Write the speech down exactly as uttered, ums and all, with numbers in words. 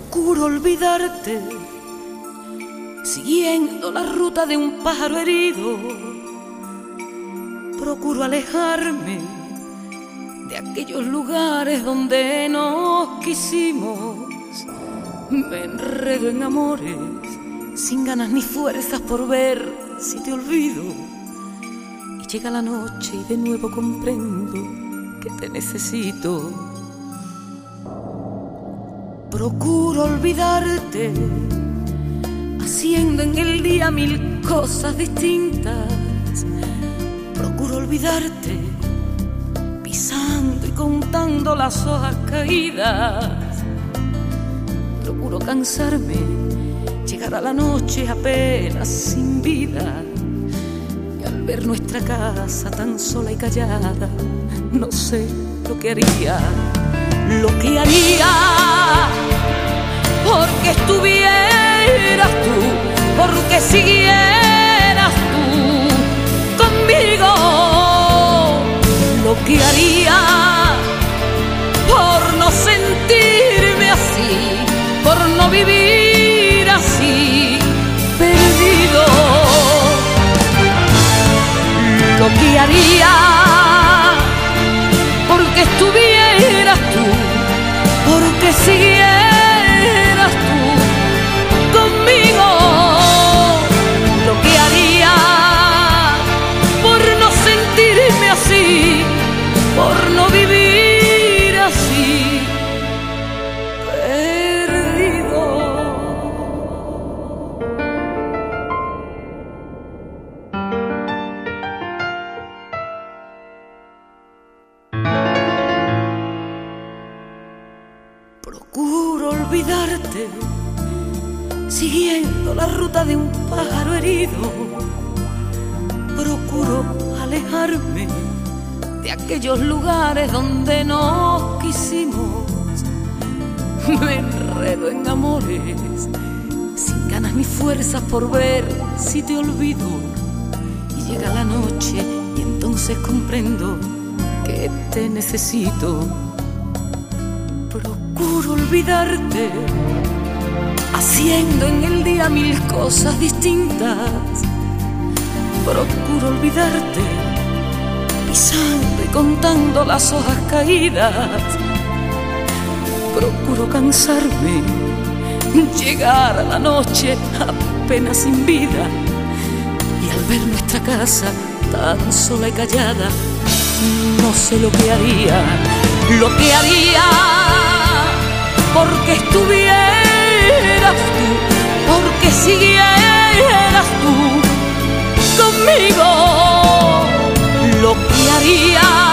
Procuro olvidarte, siguiendo la ruta de un pájaro herido. Procuro alejarme de aquellos lugares donde nos quisimos. Me enredo en amores sin ganas ni fuerzas por ver si te olvido. Y llega la noche y de nuevo comprendo que te necesito. Procuro olvidarte, haciendo en el día mil cosas distintas. Procuro olvidarte, pisando y contando las hojas caídas. Procuro cansarme, llegar a la noche apenas sin vida. Y al ver nuestra casa tan sola y callada, no sé lo que haría, lo que haría porque estuvieras tú, porque siguieras tú conmigo. Lo que haría por no sentirme así, por no vivir así, perdido. Lo que haría porque estuvieras tú, porque siguieras tú conmigo. Lo que haría por no sentirme así, por no vivir así, perdido. Procuro olvidarte, siguiendo la ruta de un pájaro herido. Procuro alejarme de aquellos lugares donde nos quisimos. Me enredo en amores sin ganas ni fuerzas por ver si te olvido. Y llega la noche y entonces comprendo que te necesito. Procuro olvidarte, haciendo en el día mil cosas distintas. Procuro olvidarte, pisando y contando las hojas caídas. Procuro cansarme, llegar a la noche apenas sin vida. Y al ver nuestra casa tan sola y callada, no sé lo que haría, lo que haría porque estuvieras tú, porque siguieras tú conmigo. Lo que haría